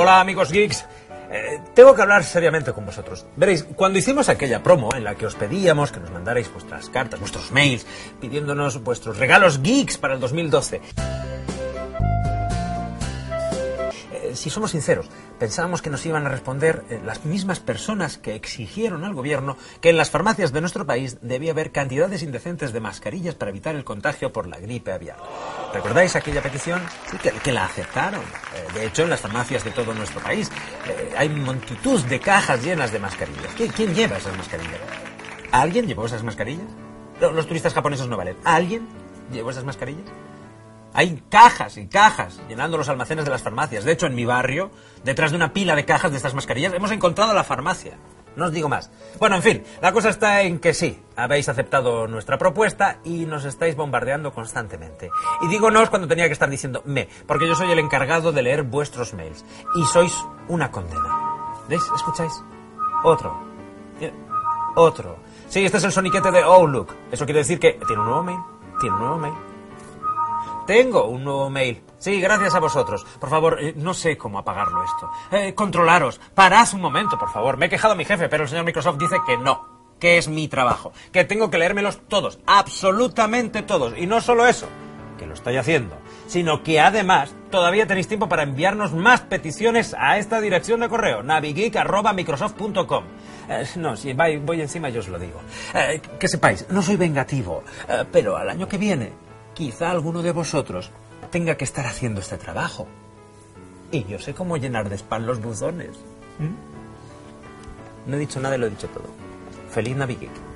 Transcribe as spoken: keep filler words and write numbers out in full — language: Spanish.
Hola amigos geeks, eh, tengo que hablar seriamente con vosotros. Veréis, cuando hicimos aquella promo en la que os pedíamos que nos mandarais vuestras cartas, vuestros mails, pidiéndonos vuestros regalos geeks para el dos mil doce... Si somos sinceros, pensábamos que nos iban a responder eh, las mismas personas que exigieron al gobierno que en las farmacias de nuestro país debía haber cantidades indecentes de mascarillas para evitar el contagio por la gripe aviar. ¿Recordáis aquella petición? Sí, que, que la aceptaron. Eh, de hecho, en las farmacias de todo nuestro país eh, hay multitud de cajas llenas de mascarillas. ¿Quién, quién lleva esas mascarillas? ¿Alguien llevó esas mascarillas? No, los turistas japoneses no valen. ¿Alguien llevó esas mascarillas? Hay cajas y cajas llenando los almacenes de las farmacias. De hecho, en mi barrio, detrás de una pila de cajas de estas mascarillas, hemos encontrado la farmacia. No os digo más. Bueno, en fin, la cosa está en que sí, habéis aceptado nuestra propuesta y nos estáis bombardeando constantemente. Y digo nos cuando tenía que estar diciendo me, porque yo soy el encargado de leer vuestros mails. Y sois una condena. ¿Veis? ¿Escucháis? Otro. Otro. Sí, este es el soniquete de Outlook. Eso quiere decir que tiene un nuevo mail. Tiene un nuevo mail. Tengo un nuevo mail. Sí, gracias a vosotros. Por favor, eh, no sé cómo apagarlo esto. Eh, controlaros. Parad un momento, por favor. Me he quejado a mi jefe, pero el señor Microsoft dice que no. Que es mi trabajo. Que tengo que leérmelos todos. Absolutamente todos. Y no solo eso, que lo estoy haciendo, sino que además todavía tenéis tiempo para enviarnos más peticiones a esta dirección de correo. navigeek arroba microsoft punto com. Eh, no, si voy, voy encima yo os lo digo. Eh, que sepáis, no soy vengativo, eh, pero al año que viene quizá alguno de vosotros tenga que estar haciendo este trabajo. Y yo sé cómo llenar de spam los buzones. ¿Mm? No he dicho nada y lo he dicho todo. Feliz Navigeek.